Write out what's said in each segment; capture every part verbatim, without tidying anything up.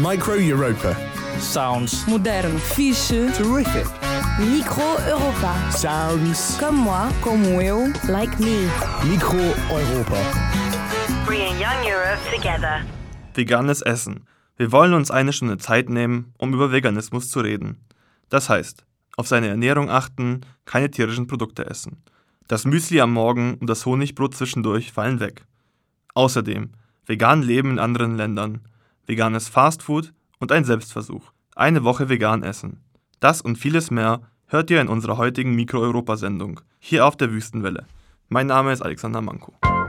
Micro Europa. Sounds. Modern. Fiche. Terrific. Micro Europa. Sounds. Comme moi. Como eu. Like me. Micro Europa. Bringing young Europe together. Veganes Essen. Wir wollen uns eine Stunde Zeit nehmen, um über Veganismus zu reden. Das heißt, auf seine Ernährung achten, keine tierischen Produkte essen. Das Müsli am Morgen und das Honigbrot zwischendurch fallen weg. Außerdem vegan leben in anderen Ländern, veganes Fastfood und ein Selbstversuch. Eine Woche vegan essen. Das und vieles mehr hört ihr in unserer heutigen Mikro-Europa-Sendung, hier auf der Wüstenwelle. Mein Name ist Alexander Manko.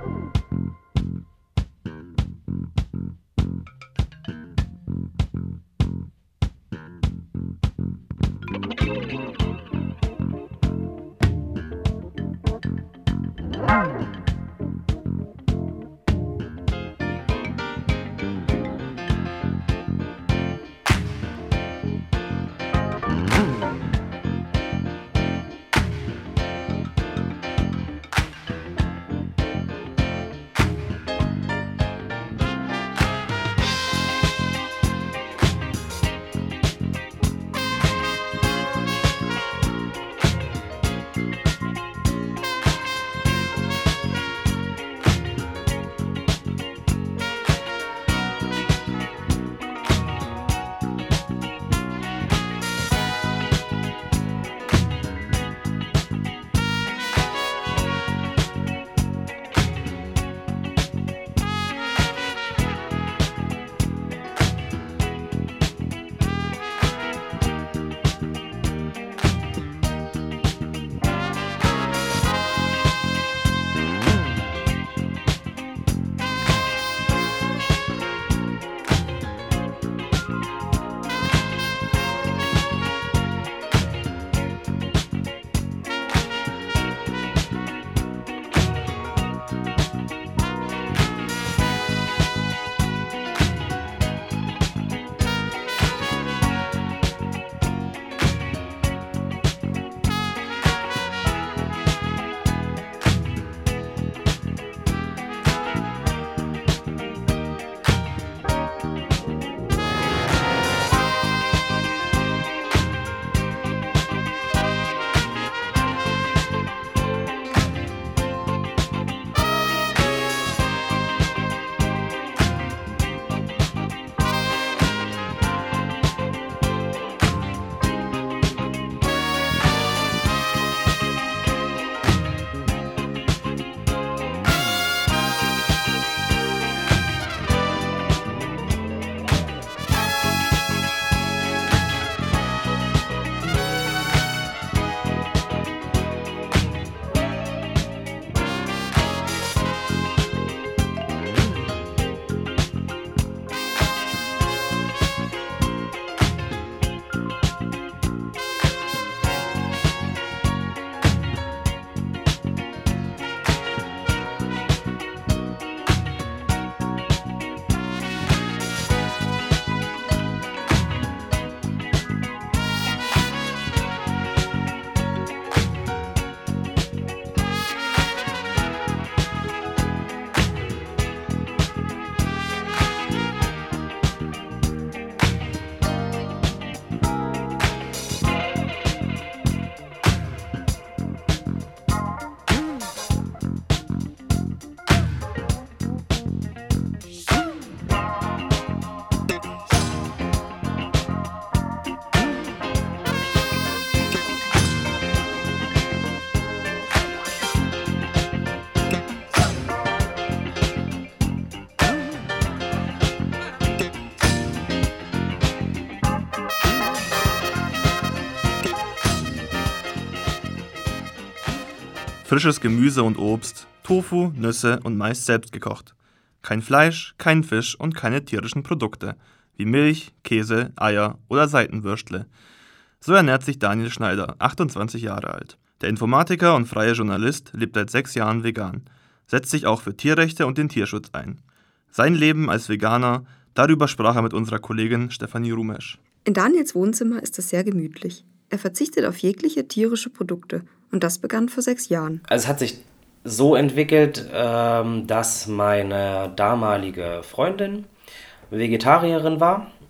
Frisches Gemüse und Obst, Tofu, Nüsse und meist selbst gekocht. Kein Fleisch, kein Fisch und keine tierischen Produkte, wie Milch, Käse, Eier oder Seitenwürstle. So ernährt sich Daniel Schneider, achtundzwanzig Jahre alt. Der Informatiker und freie Journalist lebt seit sechs Jahren vegan, setzt sich auch für Tierrechte und den Tierschutz ein. Sein Leben als Veganer, darüber sprach er mit unserer Kollegin Stefanie Rumesch. In Daniels Wohnzimmer ist es sehr gemütlich. Er verzichtet auf jegliche tierische Produkte und das begann vor sechs Jahren. Also es hat sich so entwickelt, ähm, dass meine damalige Freundin Vegetarierin war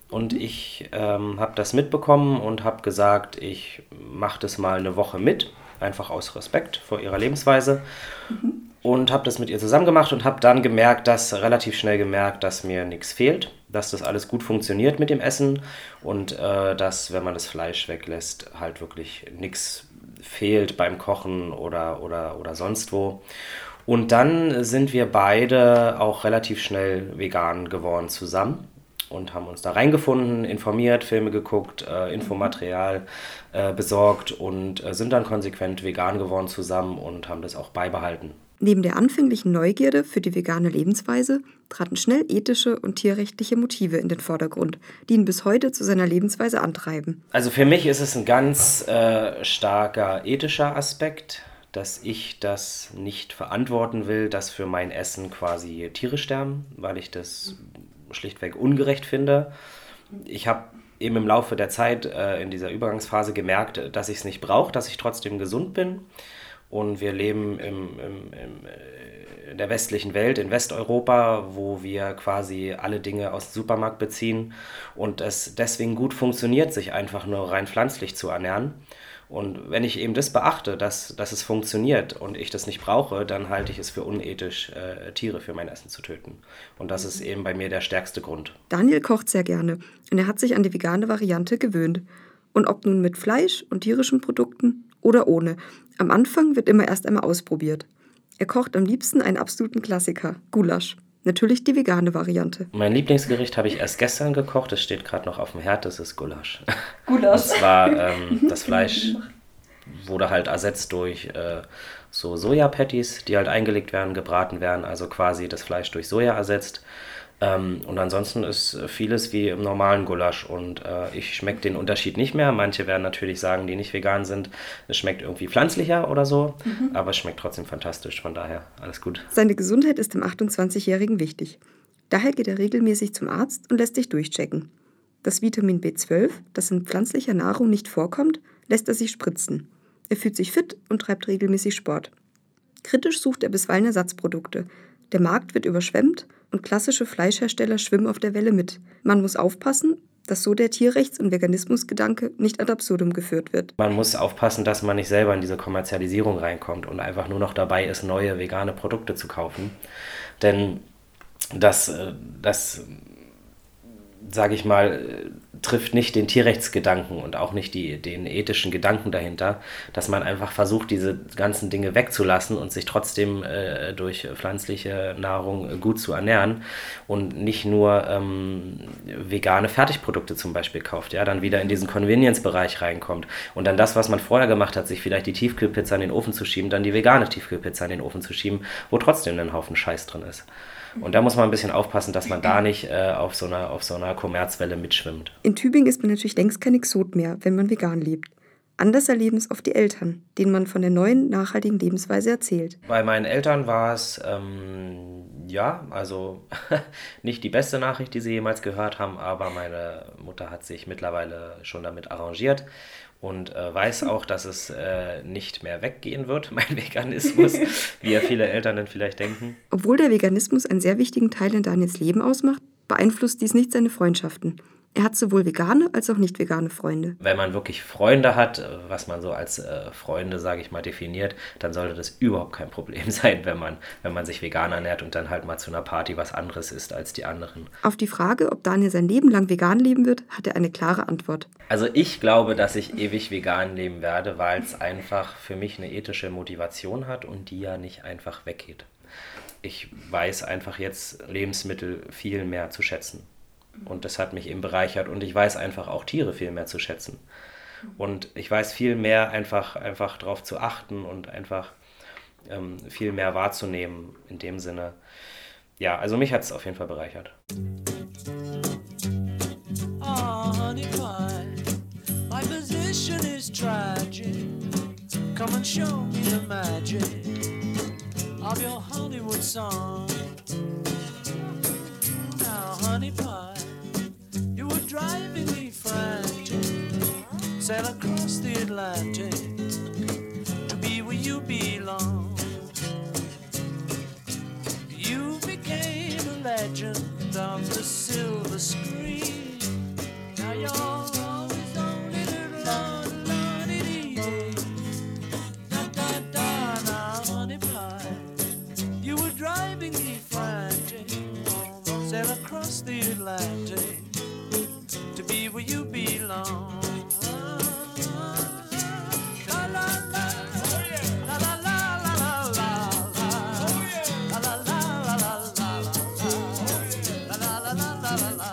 und ich ähm, habe das mitbekommen und habe gesagt, ich mache das mal eine Woche mit, einfach aus Respekt vor ihrer Lebensweise. Mhm. Und habe das mit ihr zusammen gemacht und habe dann gemerkt, dass relativ schnell gemerkt, dass mir nichts fehlt, dass das alles gut funktioniert mit dem Essen und äh, dass, wenn man das Fleisch weglässt, halt wirklich nichts fehlt beim Kochen oder, oder, oder sonst wo. Und dann sind wir beide auch relativ schnell vegan geworden zusammen und haben uns da reingefunden, informiert, Filme geguckt, äh, Infomaterial äh, besorgt und äh, sind dann konsequent vegan geworden zusammen und haben das auch beibehalten. Neben der anfänglichen Neugierde für die vegane Lebensweise traten schnell ethische und tierrechtliche Motive in den Vordergrund, die ihn bis heute zu seiner Lebensweise antreiben. Also für mich ist es ein ganz äh, starker ethischer Aspekt, dass ich das nicht verantworten will, dass für mein Essen quasi Tiere sterben, weil ich das schlichtweg ungerecht finde. Ich habe eben im Laufe der Zeit äh, in dieser Übergangsphase gemerkt, dass ich es nicht brauche, dass ich trotzdem gesund bin. Und wir leben im, im, im, in der westlichen Welt, in Westeuropa, wo wir quasi alle Dinge aus dem Supermarkt beziehen und es deswegen gut funktioniert, sich einfach nur rein pflanzlich zu ernähren. Und wenn ich eben das beachte, dass, dass es funktioniert und ich das nicht brauche, dann halte ich es für unethisch, äh, Tiere für mein Essen zu töten. Und das ist eben bei mir der stärkste Grund. Daniel kocht sehr gerne und er hat sich an die vegane Variante gewöhnt. Und ob nun mit Fleisch und tierischen Produkten oder ohne, am Anfang wird immer erst einmal ausprobiert. Er kocht am liebsten einen absoluten Klassiker, Gulasch. Natürlich die vegane Variante. Mein Lieblingsgericht habe ich erst gestern gekocht, das steht gerade noch auf dem Herd, das ist Gulasch. Gulasch. Und zwar ähm, das Fleisch wurde halt ersetzt durch äh, so Soja-Patties, die halt eingelegt werden, gebraten werden, also quasi das Fleisch durch Soja ersetzt. Ähm, und ansonsten ist vieles wie im normalen Gulasch und äh, ich schmecke den Unterschied nicht mehr. Manche werden natürlich sagen, die nicht vegan sind, es schmeckt irgendwie pflanzlicher oder so, mhm. aber es schmeckt trotzdem fantastisch, von daher alles gut. Seine Gesundheit ist dem achtundzwanzigjährigen wichtig. Daher geht er regelmäßig zum Arzt und lässt sich durchchecken. Das Vitamin B zwölf, das in pflanzlicher Nahrung nicht vorkommt, lässt er sich spritzen. Er fühlt sich fit und treibt regelmäßig Sport. Kritisch sucht er bisweilen Ersatzprodukte. Der Markt wird überschwemmt und klassische Fleischhersteller schwimmen auf der Welle mit. Man muss aufpassen, dass so der Tierrechts- und Veganismusgedanke nicht ad absurdum geführt wird. Man muss aufpassen, dass man nicht selber in diese Kommerzialisierung reinkommt und einfach nur noch dabei ist, neue vegane Produkte zu kaufen. Denn das, das sage ich mal, trifft nicht den Tierrechtsgedanken und auch nicht die, den ethischen Gedanken dahinter, dass man einfach versucht, diese ganzen Dinge wegzulassen und sich trotzdem äh, durch pflanzliche Nahrung gut zu ernähren und nicht nur ähm, vegane Fertigprodukte zum Beispiel kauft, ja, dann wieder in diesen Convenience-Bereich reinkommt und dann das, was man vorher gemacht hat, sich vielleicht die Tiefkühlpizza in den Ofen zu schieben, dann die vegane Tiefkühlpizza in den Ofen zu schieben, wo trotzdem ein Haufen Scheiß drin ist. Und da muss man ein bisschen aufpassen, dass man da nicht äh, auf so einer, auf so einer Kommerzwelle mitschwimmt. In Tübingen ist man natürlich längst kein Exot mehr, wenn man vegan lebt. Anders erleben es oft die Eltern, denen man von der neuen, nachhaltigen Lebensweise erzählt. Bei meinen Eltern war es, ähm, ja, also nicht die beste Nachricht, die sie jemals gehört haben, aber meine Mutter hat sich mittlerweile schon damit arrangiert und äh, weiß auch, dass es äh, nicht mehr weggehen wird, mein Veganismus, wie ja viele Eltern dann vielleicht denken. Obwohl der Veganismus einen sehr wichtigen Teil in Daniels Leben ausmacht, beeinflusst dies nicht seine Freundschaften. Er hat sowohl vegane als auch nicht vegane Freunde. Wenn man wirklich Freunde hat, was man so als äh, Freunde, sage ich mal, definiert, dann sollte das überhaupt kein Problem sein, wenn man, wenn man sich vegan ernährt und dann halt mal zu einer Party was anderes isst als die anderen. Auf die Frage, ob Daniel sein Leben lang vegan leben wird, hat er eine klare Antwort. Also ich glaube, dass ich ewig vegan leben werde, weil es einfach für mich eine ethische Motivation hat und die ja nicht einfach weggeht. Ich weiß einfach jetzt Lebensmittel viel mehr zu schätzen. Und das hat mich eben bereichert und ich weiß einfach auch Tiere viel mehr zu schätzen. Und ich weiß viel mehr einfach, einfach darauf zu achten und einfach ähm, viel mehr wahrzunehmen in dem Sinne. Ja, also mich hat es auf jeden Fall bereichert. Oh, honey pie, my position is tragic. Come and show me the magic of your Hollywood song. Now, honey pie, you were driving me frantic. Sail across the Atlantic to be where you belong. You became a legend of the silver screen. across the Atlantic to be where you belong. La la la, la la la la la la, la la la la la la, la la la la la la.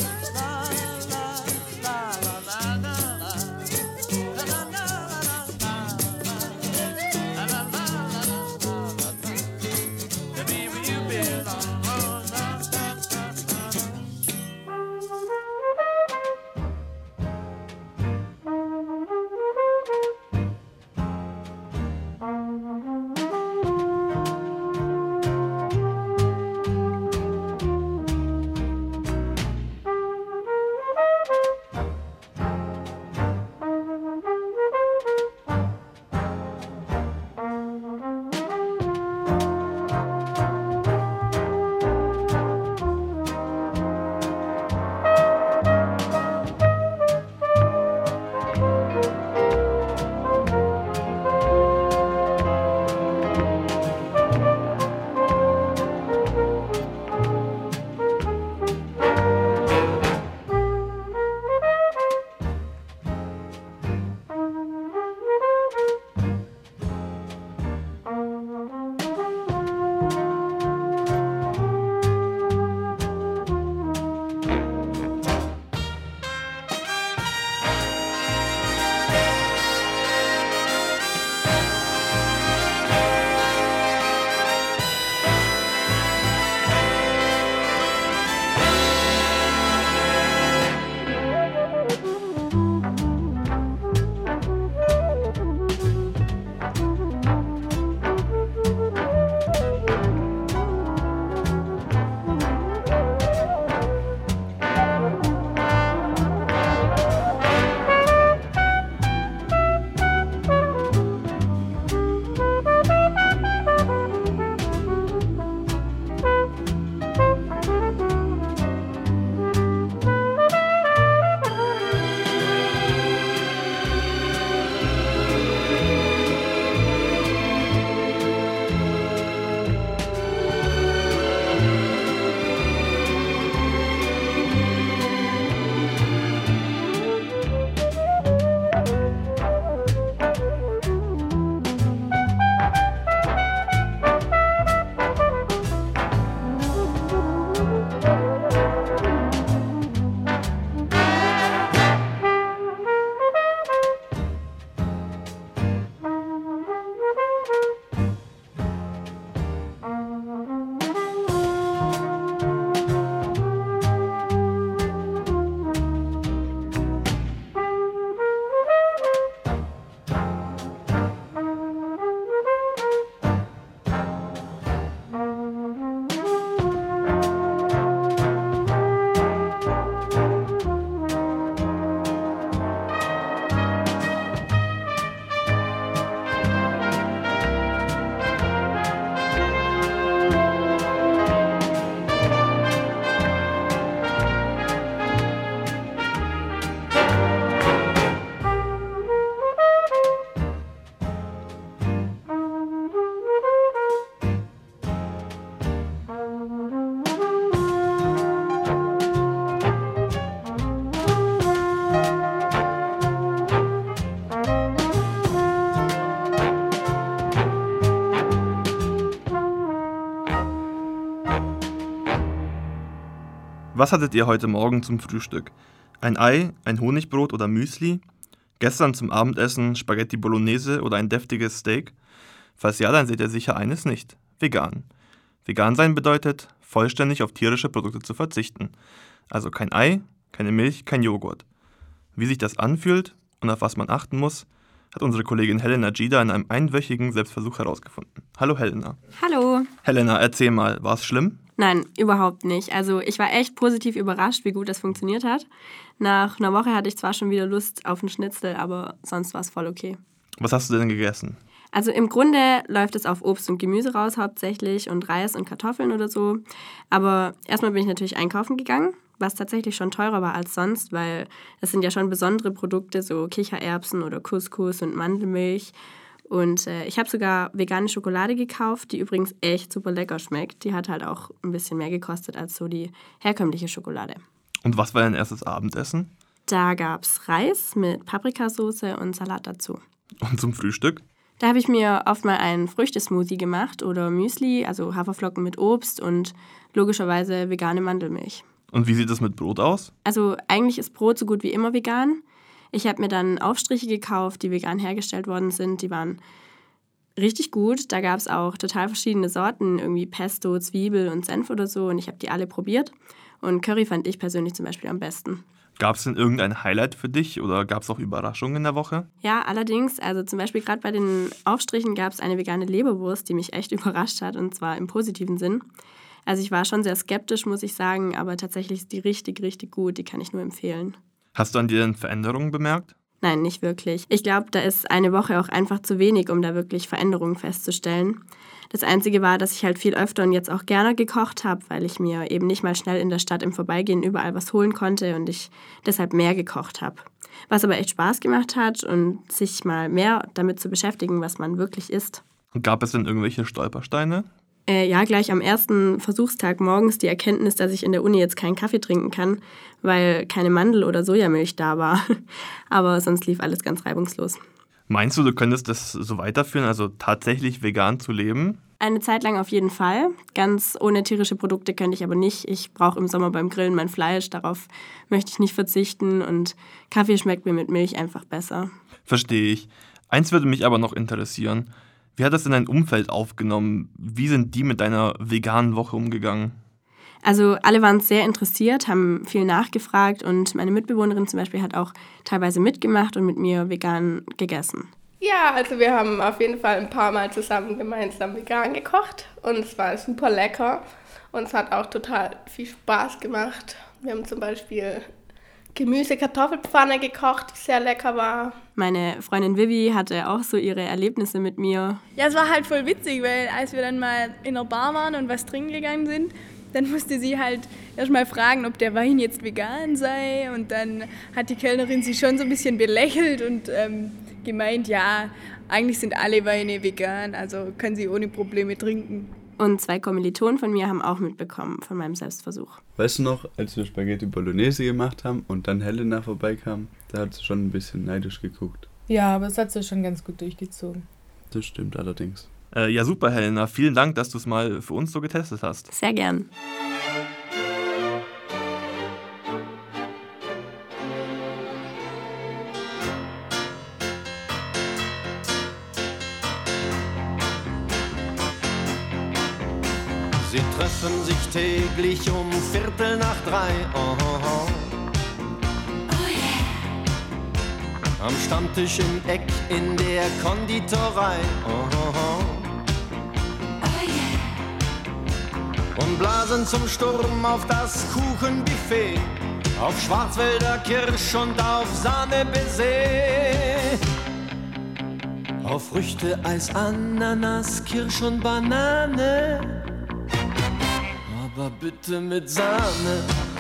Was hattet ihr heute Morgen zum Frühstück? Ein Ei, ein Honigbrot oder Müsli? Gestern zum Abendessen Spaghetti Bolognese oder ein deftiges Steak? Falls ja, dann seht ihr sicher eines nicht: vegan. Vegan sein bedeutet, vollständig auf tierische Produkte zu verzichten. Also kein Ei, keine Milch, kein Joghurt. Wie sich das anfühlt und auf was man achten muss, hat unsere Kollegin Helena Gida in einem einwöchigen Selbstversuch herausgefunden. Hallo Helena. Hallo. Helena, erzähl mal, war es schlimm? Nein, überhaupt nicht. Also ich war echt positiv überrascht, wie gut das funktioniert hat. Nach einer Woche hatte ich zwar schon wieder Lust auf einen Schnitzel, aber sonst war es voll okay. Was hast du denn gegessen? Also im Grunde läuft es auf Obst und Gemüse raus hauptsächlich und Reis und Kartoffeln oder so. Aber erstmal bin ich natürlich einkaufen gegangen, was tatsächlich schon teurer war als sonst, weil das sind ja schon besondere Produkte, so Kichererbsen oder Couscous und Mandelmilch. Und äh, ich habe sogar vegane Schokolade gekauft, die übrigens echt super lecker schmeckt. Die hat halt auch ein bisschen mehr gekostet als so die herkömmliche Schokolade. Und was war dein erstes Abendessen? Da gab es Reis mit Paprikasauce und Salat dazu. Und zum Frühstück? Da habe ich mir oft mal einen Früchtesmoothie gemacht oder Müsli, also Haferflocken mit Obst und logischerweise vegane Mandelmilch. Und wie sieht das mit Brot aus? Also eigentlich ist Brot so gut wie immer vegan. Ich habe mir dann Aufstriche gekauft, die vegan hergestellt worden sind. Die waren richtig gut. Da gab es auch total verschiedene Sorten, irgendwie Pesto, Zwiebel und Senf oder so. Und ich habe die alle probiert. Und Curry fand ich persönlich zum Beispiel am besten. Gab es denn irgendein Highlight für dich oder gab es auch Überraschungen in der Woche? Ja, allerdings. Also zum Beispiel gerade bei den Aufstrichen gab es eine vegane Leberwurst, die mich echt überrascht hat, und zwar im positiven Sinn. Also ich war schon sehr skeptisch, muss ich sagen, aber tatsächlich ist die richtig, richtig gut. Die kann ich nur empfehlen. Hast du an dir denn Veränderungen bemerkt? Nein, nicht wirklich. Ich glaube, da ist eine Woche auch einfach zu wenig, um da wirklich Veränderungen festzustellen. Das Einzige war, dass ich halt viel öfter und jetzt auch gerne gekocht habe, weil ich mir eben nicht mal schnell in der Stadt im Vorbeigehen überall was holen konnte und ich deshalb mehr gekocht habe. Was aber echt Spaß gemacht hat und sich mal mehr damit zu beschäftigen, was man wirklich isst. Gab es denn irgendwelche Stolpersteine? Äh, ja, gleich am ersten Versuchstag morgens die Erkenntnis, dass ich in der Uni jetzt keinen Kaffee trinken kann, weil keine Mandel- oder Sojamilch da war. Aber sonst lief alles ganz reibungslos. Meinst du, du könntest das so weiterführen, also tatsächlich vegan zu leben? Eine Zeit lang auf jeden Fall. Ganz ohne tierische Produkte könnte ich aber nicht. Ich brauche im Sommer beim Grillen mein Fleisch, darauf möchte ich nicht verzichten und Kaffee schmeckt mir mit Milch einfach besser. Verstehe ich. Eins würde mich aber noch interessieren. Wie hat das denn dein Umfeld aufgenommen? Wie sind die mit deiner veganen Woche umgegangen? Also alle waren sehr interessiert, haben viel nachgefragt und meine Mitbewohnerin zum Beispiel hat auch teilweise mitgemacht und mit mir vegan gegessen. Ja, also wir haben auf jeden Fall ein paar Mal zusammen gemeinsam vegan gekocht und es war super lecker und es hat auch total viel Spaß gemacht. Wir haben zum Beispiel Gemüse-Kartoffelpfanne gekocht, die sehr lecker war. Meine Freundin Vivi hatte auch so ihre Erlebnisse mit mir. Ja, es war halt voll witzig, weil als wir dann mal in der Bar waren und was trinken gegangen sind, dann musste sie halt erst mal fragen, ob der Wein jetzt vegan sei. Und dann hat die Kellnerin sie schon so ein bisschen belächelt und ähm, gemeint, ja, eigentlich sind alle Weine vegan, also kann sie ohne Probleme trinken. Und zwei Kommilitonen von mir haben auch mitbekommen von meinem Selbstversuch. Weißt du noch, als wir Spaghetti Bolognese gemacht haben und dann Helena vorbeikam, da hat sie schon ein bisschen neidisch geguckt. Ja, aber es hat sie schon ganz gut durchgezogen. Das stimmt allerdings. Äh, ja, super, Helena. Vielen Dank, dass du es mal für uns so getestet hast. Sehr gern. Sie treffen sich täglich um Viertel nach drei. Oh, oh, oh. Oh yeah. Am Stammtisch im Eck in der Konditorei. Oh, oh, oh. Oh yeah. Und blasen zum Sturm auf das Kuchenbuffet, auf Schwarzwälder Kirsch und auf Sahne-Baiser, auf Früchte, Eis, Ananas, Kirsch und Banane. Aber bitte mit Sahne.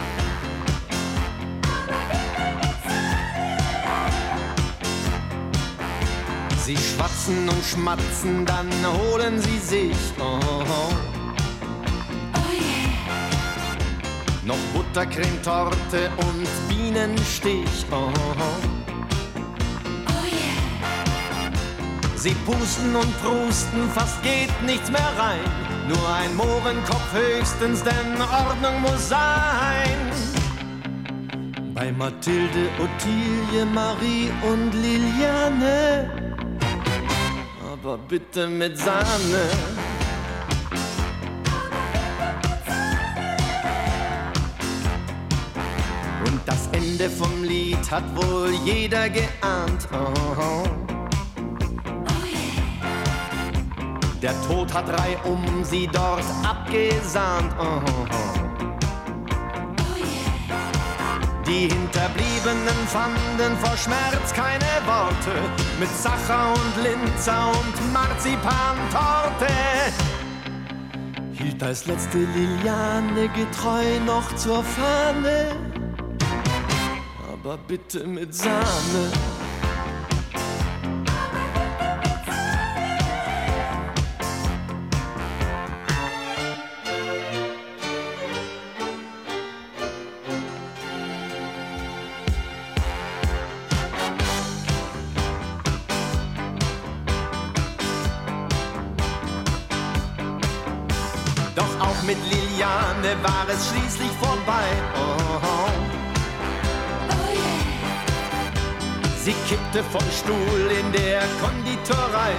Sie schwatzen und schmatzen, dann holen sie sich oh, oh. Oh yeah. Noch Buttercremetorte und Bienenstich oh, oh. Oh yeah. Sie pusten und prusten, fast geht nichts mehr rein. Nur ein Mohrenkopf höchstens, denn Ordnung muss sein. Bei Mathilde, Ottilie, Marie und Liliane. Aber bitte mit Sahne. Und das Ende vom Lied hat wohl jeder geahnt. Oh, oh. Der Tod hat reihum sie dort abgesahnt. Oh, oh, oh. Die Hinterbliebenen fanden vor Schmerz keine Worte. Mit Sacher und Linzer und Marzipantorte hielt als letzte Liliane getreu noch zur Fahne. Aber bitte mit Sahne. Sahne war es schließlich vorbei. Oh, oh. Sie kippte vom Stuhl in der Konditorei.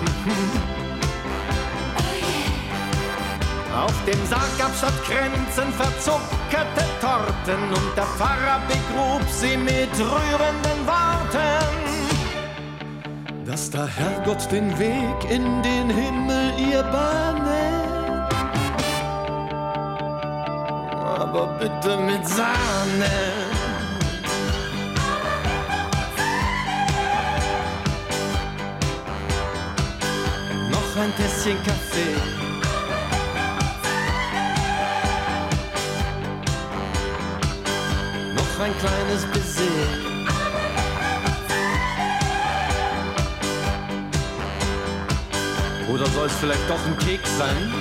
Auf dem Sarg gab statt Kränzen verzuckerte Torten und der Pfarrer begrub sie mit rührenden Worten. Dass der Herrgott den Weg in den Himmel ihr bahne, aber bitte mit Sahne. Noch ein Tässchen Kaffee. Noch ein kleines Baiser. Oder soll es vielleicht doch ein Keks sein?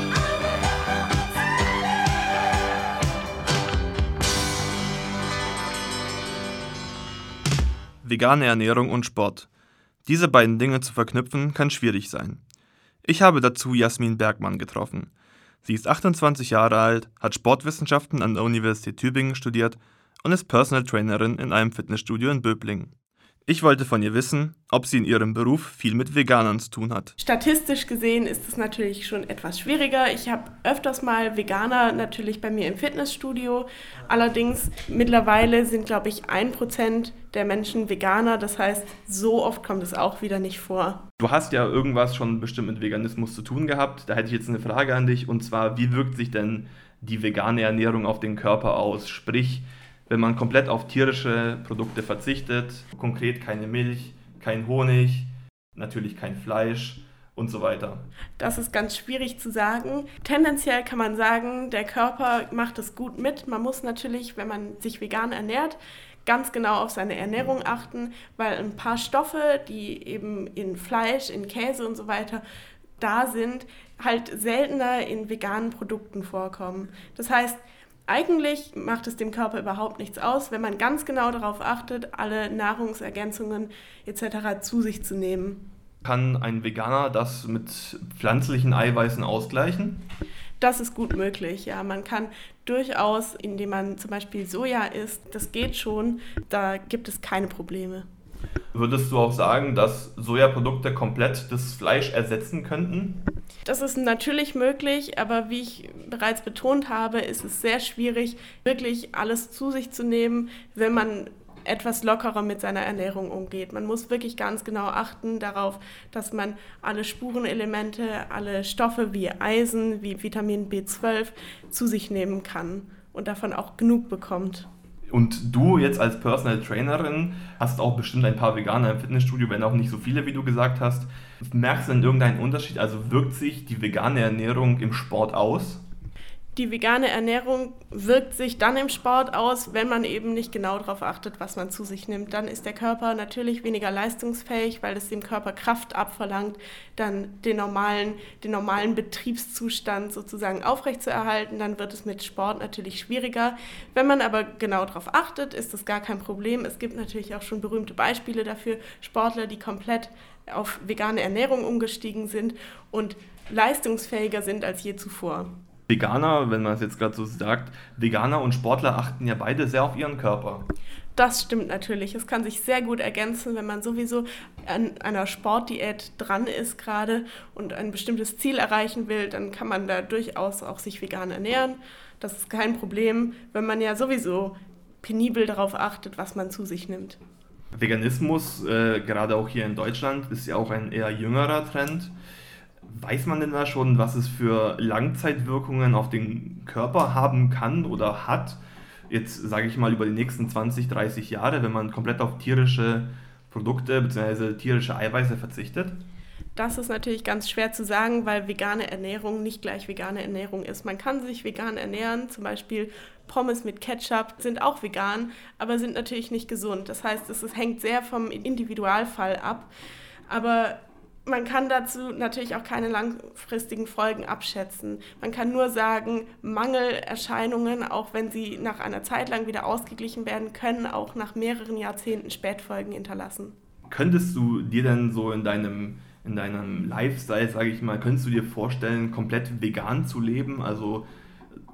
Vegane Ernährung und Sport. Diese beiden Dinge zu verknüpfen, kann schwierig sein. Ich habe dazu Jasmin Bergmann getroffen. Sie ist achtundzwanzig Jahre alt, hat Sportwissenschaften an der Universität Tübingen studiert und ist Personal Trainerin in einem Fitnessstudio in Böblingen. Ich wollte von ihr wissen, ob sie in ihrem Beruf viel mit Veganern zu tun hat. Statistisch gesehen ist es natürlich schon etwas schwieriger. Ich habe öfters mal Veganer natürlich bei mir im Fitnessstudio. Allerdings mittlerweile sind, glaube ich, ein Prozent der Menschen Veganer. Das heißt, so oft kommt es auch wieder nicht vor. Du hast ja irgendwas schon bestimmt mit Veganismus zu tun gehabt. Da hätte ich jetzt eine Frage an dich. Und zwar, wie wirkt sich denn die vegane Ernährung auf den Körper aus? Sprich, wenn man komplett auf tierische Produkte verzichtet, konkret keine Milch, kein Honig, natürlich kein Fleisch und so weiter. Das ist ganz schwierig zu sagen. Tendenziell kann man sagen, der Körper macht es gut mit. Man muss natürlich, wenn man sich vegan ernährt, ganz genau auf seine Ernährung achten, weil ein paar Stoffe, die eben in Fleisch, in Käse und so weiter da sind, halt seltener in veganen Produkten vorkommen. Das heißt, eigentlich macht es dem Körper überhaupt nichts aus, wenn man ganz genau darauf achtet, alle Nahrungsergänzungen et cetera zu sich zu nehmen. Kann ein Veganer das mit pflanzlichen Eiweißen ausgleichen? Das ist gut möglich, ja. Man kann durchaus, indem man zum Beispiel Soja isst, das geht schon, da gibt es keine Probleme. Würdest du auch sagen, dass Sojaprodukte komplett das Fleisch ersetzen könnten? Das ist natürlich möglich, aber wie ich bereits betont habe, ist es sehr schwierig, wirklich alles zu sich zu nehmen, wenn man etwas lockerer mit seiner Ernährung umgeht. Man muss wirklich ganz genau achten darauf, dass man alle Spurenelemente, alle Stoffe wie Eisen, wie Vitamin B zwölf zu sich nehmen kann und davon auch genug bekommt. Und du jetzt als Personal Trainerin hast auch bestimmt ein paar Veganer im Fitnessstudio, wenn auch nicht so viele, wie du gesagt hast. Merkst du denn irgendeinen Unterschied? Also wirkt sich die vegane Ernährung im Sport aus? Die vegane Ernährung wirkt sich dann im Sport aus, wenn man eben nicht genau darauf achtet, was man zu sich nimmt. Dann ist der Körper natürlich weniger leistungsfähig, weil es dem Körper Kraft abverlangt, dann den normalen, den normalen Betriebszustand sozusagen aufrechtzuerhalten. Dann wird es mit Sport natürlich schwieriger. Wenn man aber genau darauf achtet, ist das gar kein Problem. Es gibt natürlich auch schon berühmte Beispiele dafür, Sportler, die komplett auf vegane Ernährung umgestiegen sind und leistungsfähiger sind als je zuvor. Veganer, wenn man es jetzt gerade so sagt, Veganer und Sportler achten ja beide sehr auf ihren Körper. Das stimmt natürlich. Es kann sich sehr gut ergänzen, wenn man sowieso an einer Sportdiät dran ist gerade und ein bestimmtes Ziel erreichen will, dann kann man da durchaus auch sich vegan ernähren. Das ist kein Problem, wenn man ja sowieso penibel darauf achtet, was man zu sich nimmt. Veganismus, äh, gerade auch hier in Deutschland, ist ja auch ein eher jüngerer Trend. Weiß man denn da schon, was es für Langzeitwirkungen auf den Körper haben kann oder hat? Jetzt sage ich mal über die nächsten zwanzig, dreißig Jahre, wenn man komplett auf tierische Produkte bzw. tierische Eiweiße verzichtet? Das ist natürlich ganz schwer zu sagen, weil vegane Ernährung nicht gleich vegane Ernährung ist. Man kann sich vegan ernähren, zum Beispiel Pommes mit Ketchup sind auch vegan, aber sind natürlich nicht gesund. Das heißt, es hängt sehr vom Individualfall ab. Aber man kann dazu natürlich auch keine langfristigen Folgen abschätzen. Man kann nur sagen, Mangelerscheinungen, auch wenn sie nach einer Zeit lang wieder ausgeglichen werden, können auch nach mehreren Jahrzehnten Spätfolgen hinterlassen. Könntest du dir denn so in deinem, in deinem Lifestyle, sage ich mal, könntest du dir vorstellen, komplett vegan zu leben? Also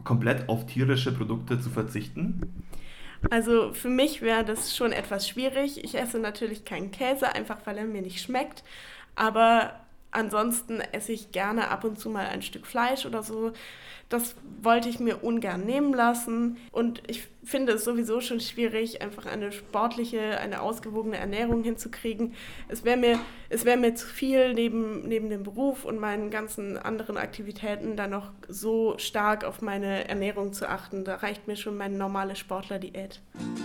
komplett auf tierische Produkte zu verzichten? Also für mich wäre das schon etwas schwierig. Ich esse natürlich keinen Käse, einfach weil er mir nicht schmeckt. Aber ansonsten esse ich gerne ab und zu mal ein Stück Fleisch oder so. Das wollte ich mir ungern nehmen lassen. Und ich finde es sowieso schon schwierig, einfach eine sportliche, eine ausgewogene Ernährung hinzukriegen. Es wäre mir, es wäre mir zu viel, neben, neben dem Beruf und meinen ganzen anderen Aktivitäten dann noch so stark auf meine Ernährung zu achten. Da reicht mir schon meine normale Sportlerdiät.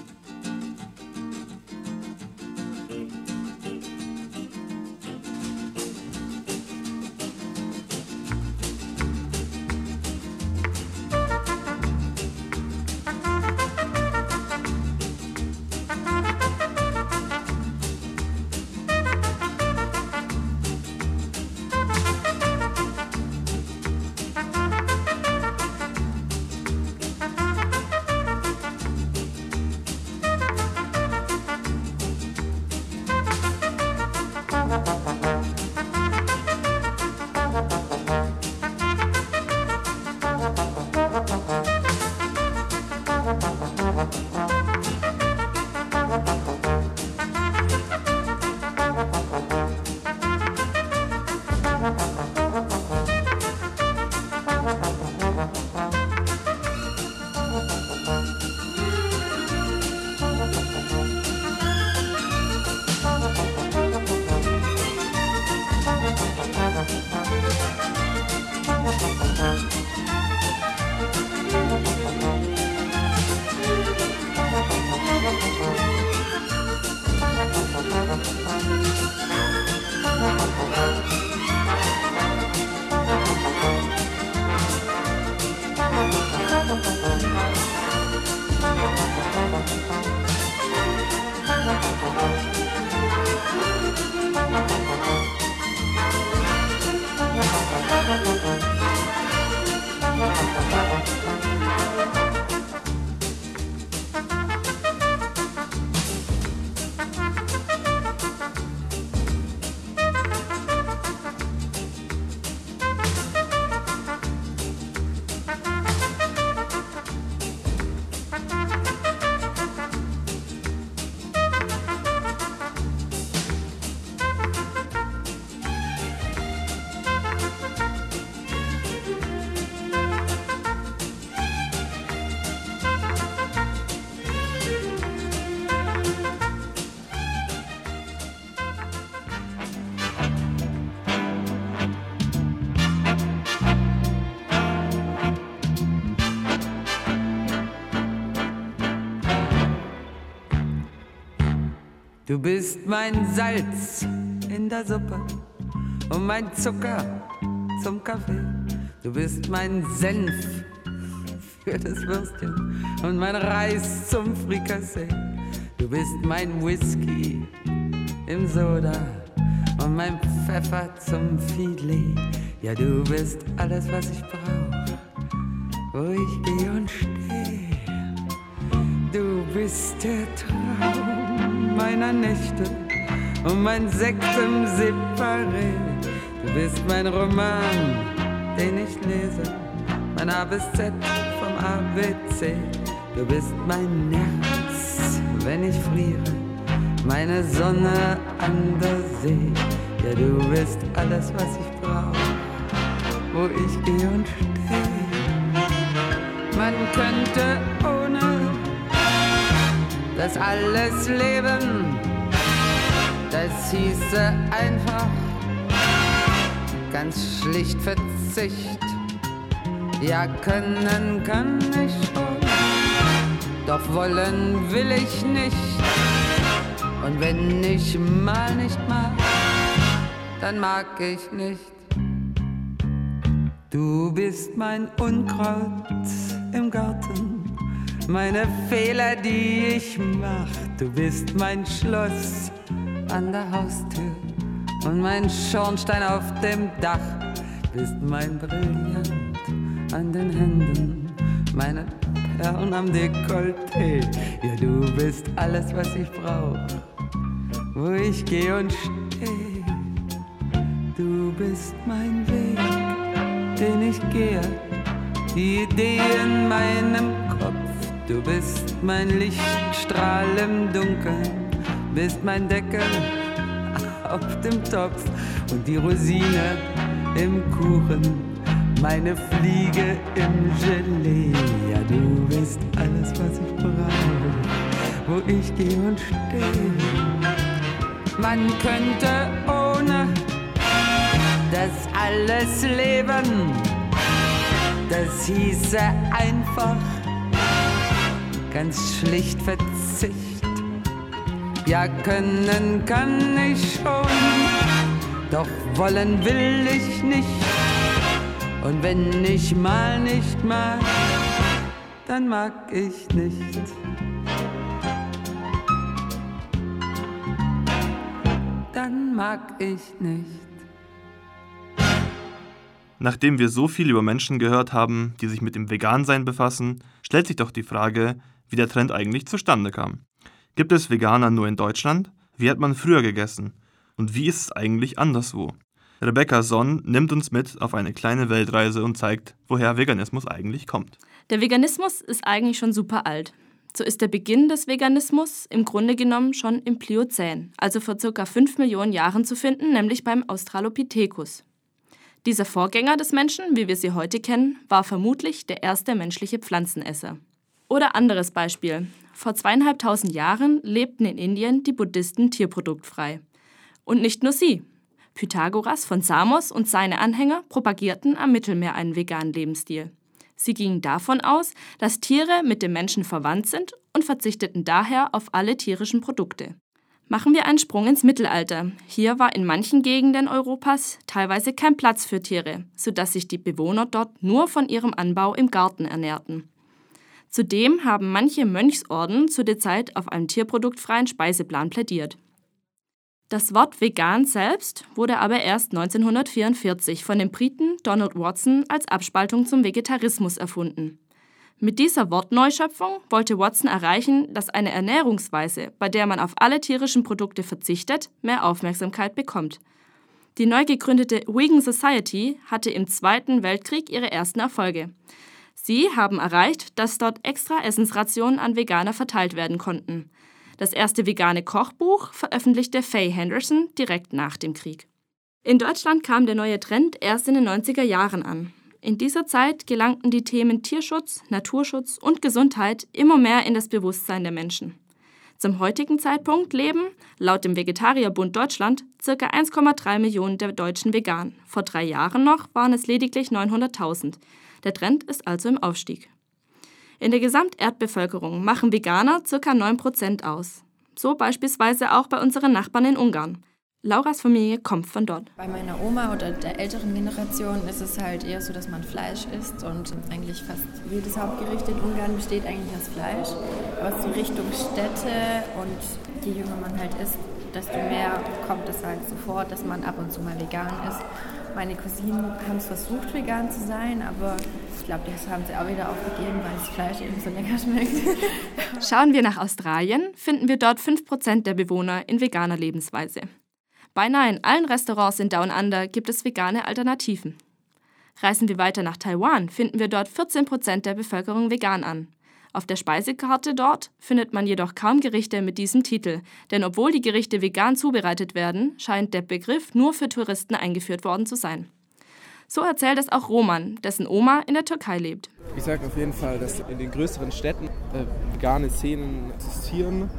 Du bist mein Salz in der Suppe und mein Zucker zum Kaffee. Du bist mein Senf für das Würstchen und mein Reis zum Frikassee. Du bist mein Whisky im Soda und mein Pfeffer zum Filet. Ja, du bist alles, was ich brauch, wo ich geh und steh. Du bist der Traum meiner Nächte und mein Sekt im Separé. Du bist mein Roman, den ich lese, mein A bis Z vom A B C. Du bist mein Nerz, wenn ich friere, meine Sonne an der See. Ja, du bist alles, was ich brauch, wo ich geh und steh. Man könnte ohne das alles leben, das hieße einfach ganz schlicht Verzicht. Ja, können kann ich schon, doch wollen will ich nicht. Und wenn ich mal nicht mag, dann mag ich nicht. Du bist mein Unkraut im Garten, meine Fehler, die ich mach. Du bist mein Schloss an der Haustür und mein Schornstein auf dem Dach. Bist mein Brillant an den Händen, meine Perlen am Dekolleté. Ja, du bist alles, was ich brauch, wo ich geh und steh. Du bist mein Weg, den ich gehe, die Idee in meinem Kopf. Du bist mein Lichtstrahl im Dunkeln, bist mein Deckel auf dem Topf und die Rosine im Kuchen, meine Fliege im Gelee. Ja, du bist alles, was ich brauche, wo ich gehe und stehe. Man könnte ohne das alles leben, das hieße einfach ganz schlicht Verzicht. Ja, können kann ich schon, doch wollen will ich nicht. Und wenn ich mal nicht mag, dann mag ich nicht. Dann mag ich nicht. Nachdem wir so viel über Menschen gehört haben, die sich mit dem Vegansein befassen, stellt sich doch die Frage, wie der Trend eigentlich zustande kam. Gibt es Veganer nur in Deutschland? Wie hat man früher gegessen? Und wie ist es eigentlich anderswo? Rebecca Sonn nimmt uns mit auf eine kleine Weltreise und zeigt, woher Veganismus eigentlich kommt. Der Veganismus ist eigentlich schon super alt. So ist der Beginn des Veganismus im Grunde genommen schon im Pliozän, also vor ca. fünf Millionen Jahren zu finden, nämlich beim Australopithecus. Dieser Vorgänger des Menschen, wie wir sie heute kennen, war vermutlich der erste menschliche Pflanzenesser. Oder anderes Beispiel. Vor zweieinhalbtausend Jahren lebten in Indien die Buddhisten tierproduktfrei. Und nicht nur sie. Pythagoras von Samos und seine Anhänger propagierten am Mittelmeer einen veganen Lebensstil. Sie gingen davon aus, dass Tiere mit dem Menschen verwandt sind und verzichteten daher auf alle tierischen Produkte. Machen wir einen Sprung ins Mittelalter. Hier war in manchen Gegenden Europas teilweise kein Platz für Tiere, sodass sich die Bewohner dort nur von ihrem Anbau im Garten ernährten. Zudem haben manche Mönchsorden zu der Zeit auf einen tierproduktfreien Speiseplan plädiert. Das Wort vegan selbst wurde aber erst neunzehnhundertvierundvierzig von dem Briten Donald Watson als Abspaltung zum Vegetarismus erfunden. Mit dieser Wortneuschöpfung wollte Watson erreichen, dass eine Ernährungsweise, bei der man auf alle tierischen Produkte verzichtet, mehr Aufmerksamkeit bekommt. Die neu gegründete Vegan Society hatte im Zweiten Weltkrieg ihre ersten Erfolge. Sie haben erreicht, dass dort extra Essensrationen an Veganer verteilt werden konnten. Das erste vegane Kochbuch veröffentlichte Faye Henderson direkt nach dem Krieg. In Deutschland kam der neue Trend erst in den neunziger Jahren an. In dieser Zeit gelangten die Themen Tierschutz, Naturschutz und Gesundheit immer mehr in das Bewusstsein der Menschen. Zum heutigen Zeitpunkt leben, laut dem Vegetarierbund Deutschland, ca. eins Komma drei Millionen der Deutschen vegan. Vor drei Jahren noch waren es lediglich neunhunderttausend. Der Trend ist also im Aufstieg. In der Gesamterdbevölkerung machen Veganer ca. neun Prozent aus. So beispielsweise auch bei unseren Nachbarn in Ungarn. Lauras Familie kommt von dort. Bei meiner Oma oder der älteren Generation ist es halt eher so, dass man Fleisch isst und eigentlich fast jedes Hauptgericht in Ungarn besteht eigentlich aus Fleisch. Aber so Richtung Städte und je jünger man halt ist, desto mehr kommt es halt so vor, dass man ab und zu mal vegan ist. Meine Cousinen haben es versucht, vegan zu sein, aber ich glaube, das haben sie auch wieder aufgegeben, weil das Fleisch eben so lecker schmeckt. Schauen wir nach Australien, finden wir dort fünf Prozent der Bewohner in veganer Lebensweise. Beinahe in allen Restaurants in Down Under gibt es vegane Alternativen. Reisen wir weiter nach Taiwan, finden wir dort vierzehn Prozent der Bevölkerung vegan an. Auf der Speisekarte dort findet man jedoch kaum Gerichte mit diesem Titel, denn obwohl die Gerichte vegan zubereitet werden, scheint der Begriff nur für Touristen eingeführt worden zu sein. So erzählt es auch Roman, dessen Oma in der Türkei lebt. Ich sage auf jeden Fall, dass in den größeren Städten äh, vegane Szenen existieren,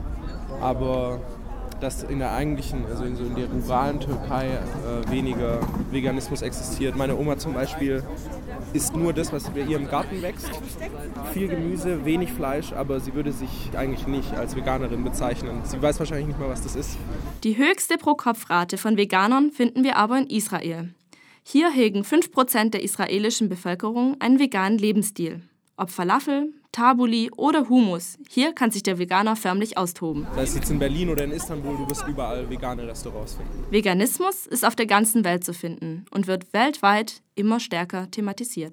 aber dass in der eigentlichen, also in, so in der ruralen Türkei äh, weniger Veganismus existiert. Meine Oma zum Beispiel isst nur das, was bei ihr im Garten wächst. Viel Gemüse, wenig Fleisch, aber sie würde sich eigentlich nicht als Veganerin bezeichnen. Sie weiß wahrscheinlich nicht mal, was das ist. Die höchste Pro-Kopf-Rate von Veganern finden wir aber in Israel. Hier hegen fünf Prozent der israelischen Bevölkerung einen veganen Lebensstil. Ob Falafel, Tabbouleh oder Hummus, hier kann sich der Veganer förmlich austoben. Sei es jetzt in Berlin oder in Istanbul, du wirst überall vegane Restaurants finden. Veganismus ist auf der ganzen Welt zu finden und wird weltweit immer stärker thematisiert.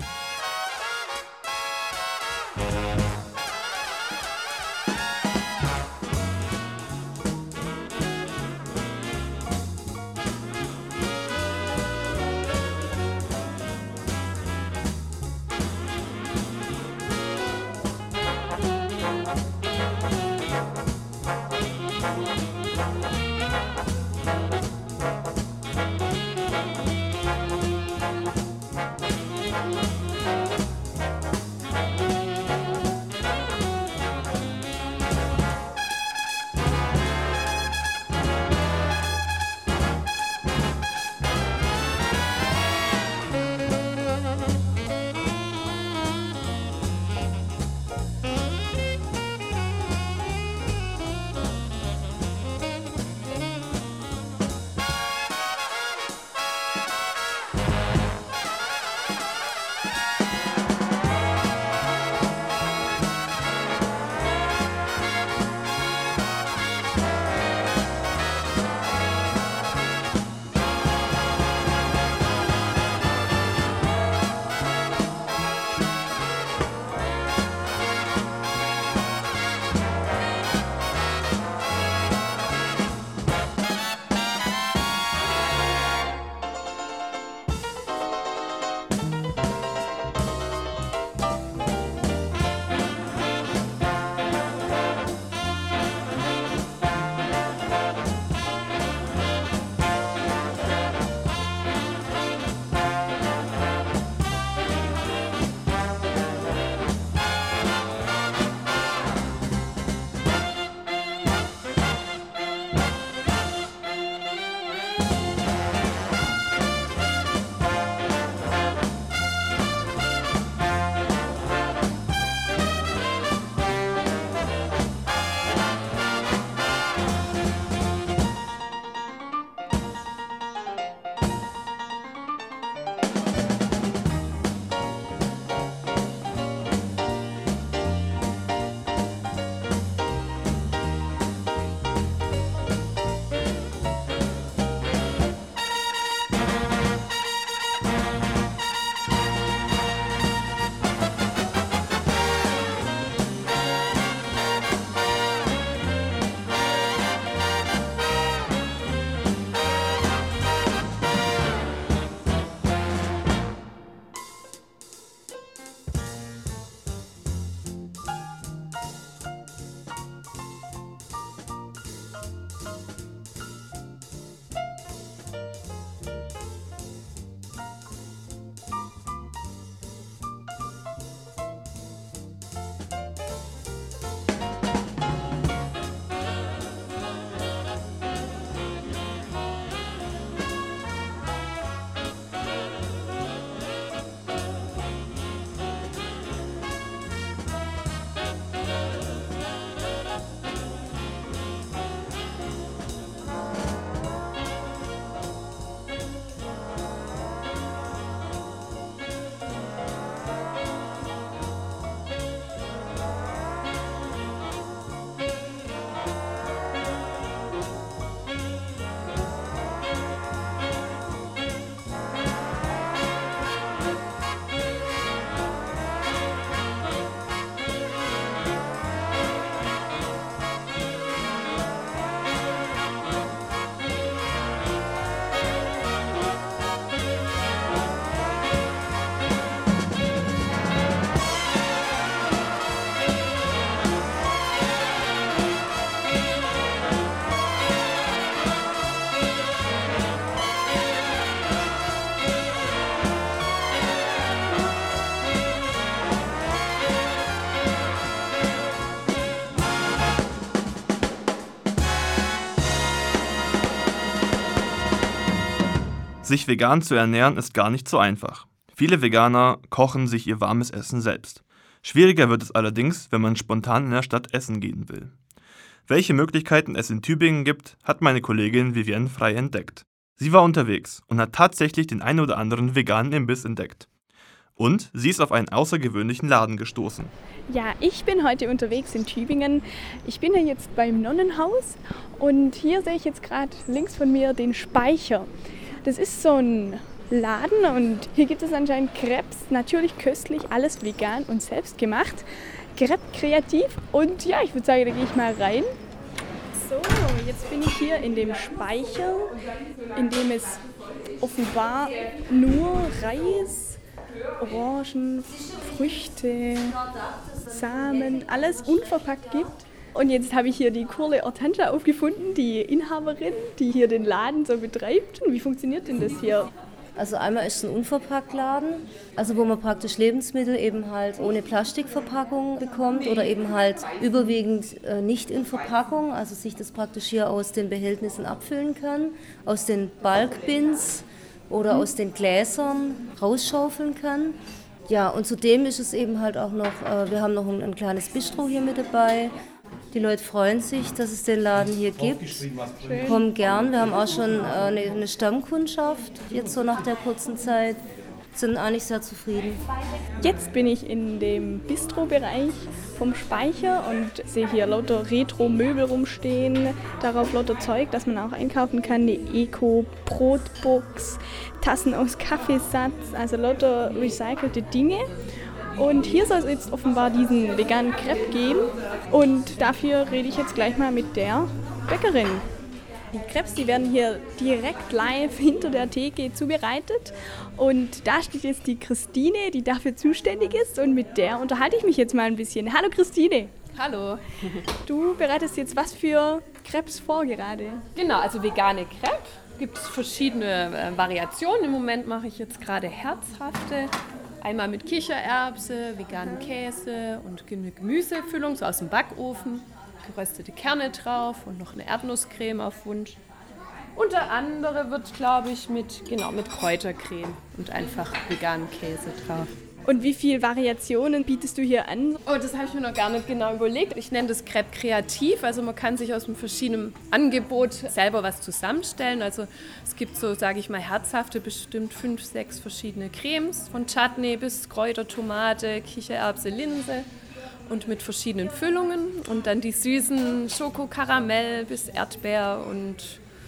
Sich vegan zu ernähren ist gar nicht so einfach. Viele Veganer kochen sich ihr warmes Essen selbst. Schwieriger wird es allerdings, wenn man spontan in der Stadt essen gehen will. Welche Möglichkeiten es in Tübingen gibt, hat meine Kollegin Vivienne Frey entdeckt. Sie war unterwegs und hat tatsächlich den ein oder anderen veganen Imbiss entdeckt. Und sie ist auf einen außergewöhnlichen Laden gestoßen. Ja, ich bin heute unterwegs in Tübingen. Ich bin ja jetzt beim Nonnenhaus und hier sehe ich jetzt gerade links von mir den Speicher. Das ist so ein Laden und hier gibt es anscheinend Crepes, natürlich köstlich, alles vegan und selbst gemacht. Crepe kreativ und ja, ich würde sagen, da gehe ich mal rein. So, jetzt bin ich hier in dem Speicher, in dem es offenbar nur Reis, Orangen, Früchte, Samen, alles unverpackt gibt. Und jetzt habe ich hier die Kurle Ortancha aufgefunden, die Inhaberin, die hier den Laden so betreibt. Und wie funktioniert denn das hier? Also einmal ist es ein Unverpacktladen, also wo man praktisch Lebensmittel eben halt ohne Plastikverpackung bekommt oder eben halt überwiegend äh, nicht in Verpackung, also sich das praktisch hier aus den Behältnissen abfüllen kann, aus den Bulkbins oder aus den Gläsern rausschaufeln kann. Ja, und zudem ist es eben halt auch noch, äh, wir haben noch ein, ein kleines Bistro hier mit dabei. Die Leute freuen sich, dass es den Laden hier gibt, kommen gern. Wir haben auch schon eine, eine Stammkundschaft, jetzt so nach der kurzen Zeit, sind eigentlich sehr zufrieden. Jetzt bin ich in dem Bistro-Bereich vom Speicher und sehe hier lauter Retro-Möbel rumstehen, darauf lauter Zeug, das man auch einkaufen kann, eine Eco-Brotbox, Tassen aus Kaffeesatz, also lauter recycelte Dinge. Und hier soll es jetzt offenbar diesen veganen Crepe geben und dafür rede ich jetzt gleich mal mit der Bäckerin. Die Crepes, die werden hier direkt live hinter der Theke zubereitet und da steht jetzt die Christine, die dafür zuständig ist und mit der unterhalte ich mich jetzt mal ein bisschen. Hallo Christine. Hallo. Du bereitest jetzt was für Crepes vor gerade? Genau, also vegane Crepe. Gibt es verschiedene äh, Variationen. Im Moment mache ich jetzt gerade herzhafte. Einmal mit Kichererbse, veganen Käse und Gemüsefüllung, so aus dem Backofen, geröstete Kerne drauf und noch eine Erdnusscreme auf Wunsch. Und der andere wird, glaube ich, mit, genau, mit Kräutercreme und einfach veganen Käse drauf. Und wie viele Variationen bietest du hier an? Oh, das habe ich mir noch gar nicht genau überlegt. Ich nenne das Crepe kreativ, also man kann sich aus einem verschiedenen Angebot selber was zusammenstellen. Also es gibt so, sage ich mal, herzhafte, bestimmt fünf, sechs verschiedene Cremes, von Chutney bis Kräuter, Tomate, Kichererbse, Linse und mit verschiedenen Füllungen. Und dann die süßen Schoko, Karamell bis Erdbeer und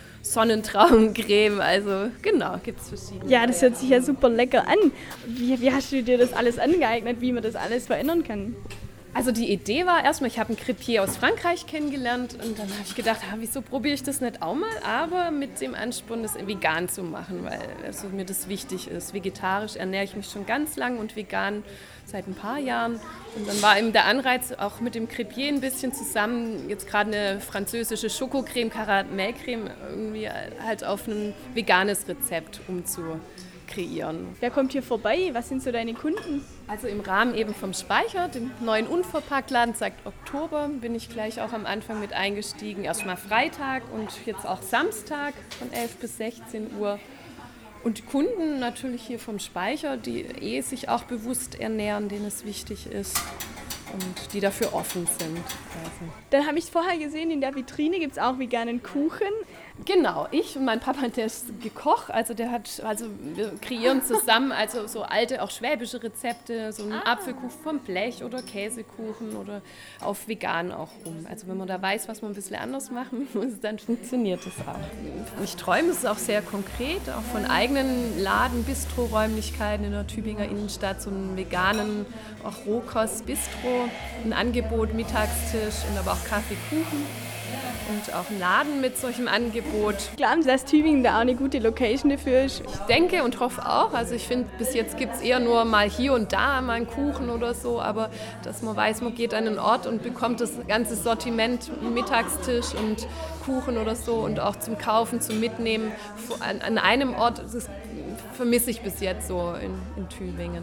Sonnentraumcreme, also genau, gibt es verschiedene. Ja, das hört sich ja super lecker an. Wie, wie hast du dir das alles angeeignet, wie man das alles verändern kann? Also die Idee war erstmal, ich habe einen Crepier aus Frankreich kennengelernt und dann habe ich gedacht, ah, wieso probiere ich das nicht auch mal, aber mit dem Ansporn, das vegan zu machen, weil also mir das wichtig ist. Vegetarisch ernähre ich mich schon ganz lang und vegan seit ein paar Jahren. Und dann war eben der Anreiz, auch mit dem Crepier ein bisschen zusammen, jetzt gerade eine französische Schokocreme, Karamellcreme, irgendwie halt auf ein veganes Rezept umzukreieren. Wer kommt hier vorbei? Was sind so deine Kunden? Also im Rahmen eben vom Speicher, dem neuen Unverpacktladen seit Oktober, bin ich gleich auch am Anfang mit eingestiegen. Erstmal Freitag und jetzt auch Samstag von elf bis sechzehn Uhr. Und die Kunden natürlich hier vom Speicher, die eh sich auch bewusst ernähren, denen es wichtig ist und die dafür offen sind. Also. Dann habe ich vorher gesehen, in der Vitrine gibt es auch veganen Kuchen. Genau, ich und mein Papa, der ist gekocht, also der hat, also wir kreieren zusammen also so alte, auch schwäbische Rezepte, so einen ah. Apfelkuchen vom Blech oder Käsekuchen oder auf vegan auch rum. Also wenn man da weiß, was man ein bisschen anders machen muss, dann funktioniert das auch. Ich träume, es ist auch sehr konkret, auch von eigenen Laden, Bistro-Räumlichkeiten in der Tübinger Innenstadt, so einen veganen, auch Rohkost-Bistro, ein Angebot, Mittagstisch und aber auch Kaffee, Kuchen. Und auch ein Laden mit solchem Angebot. Glauben Sie, dass Tübingen da auch eine gute Location dafür ist? Ich denke und hoffe auch. Also ich finde, bis jetzt gibt es eher nur mal hier und da mal einen Kuchen oder so, aber dass man weiß, man geht an einen Ort und bekommt das ganze Sortiment, Mittagstisch und Kuchen oder so und auch zum Kaufen, zum Mitnehmen an, an einem Ort, das vermisse ich bis jetzt so in, in Tübingen.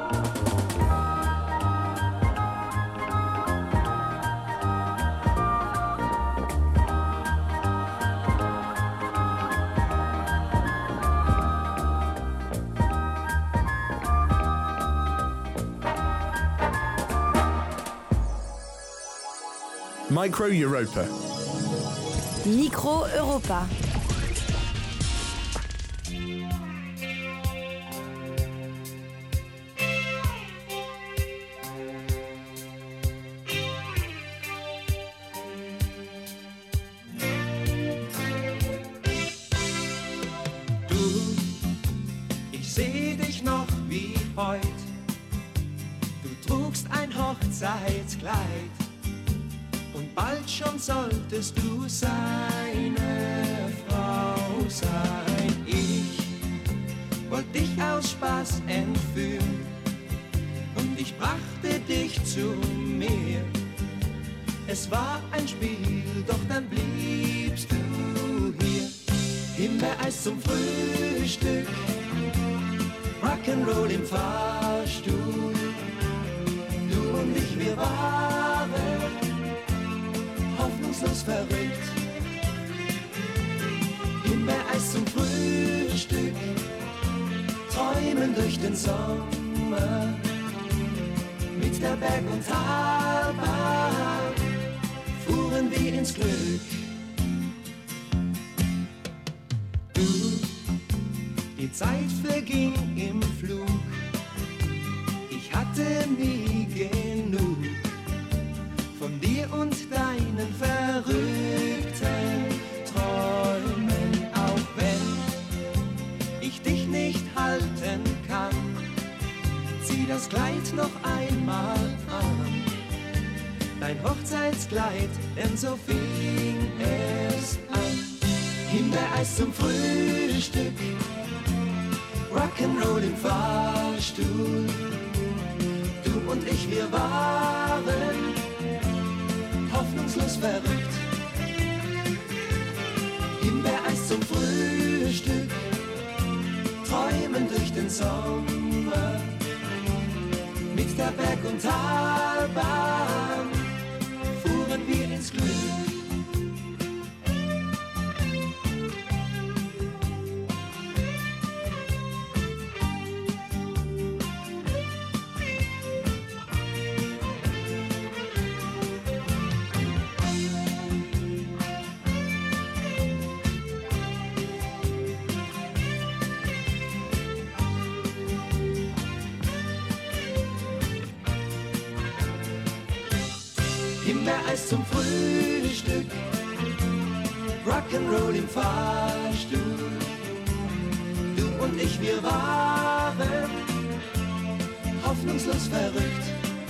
Micro Europa. Micro Europa. Du, ich seh dich noch wie heut. Du trugst ein Hochzeitskleid. Und bald schon solltest du seine Frau sein. Ich wollte dich aus Spaß entführen und ich brachte dich zu mir. Es war ein Spiel, doch dann bliebst du hier. Himbeereis zum Frühstück, Rock'n'Roll im Fahrstuhl. Du und ich, wir waren hoffnungslos verrückt. Himbeereis zum Frühstück, träumen durch den Sommer. Mit der Berg- und Talbahn fuhren wir ins Glück. Du, die Zeit verging im Flug. Ich hatte nie genug von dir und deinen verrückten Träumen. Auch wenn ich dich nicht halten kann, zieh das Kleid noch einmal an. Dein Hochzeitskleid, denn so fing es an. Himbeereis zum Frühstück, Rock'n'Roll im Fahrstuhl. Du und ich, wir waren hoffnungslos verrückt. Himbeereis zum Frühstück, träumen durch den Sommer. Mit der Berg- und Talbahn fuhren wir ins Glück. Himbeereis zum Frühstück, Rock'n'Roll im Fahrstuhl. Du und ich, wir waren hoffnungslos verrückt.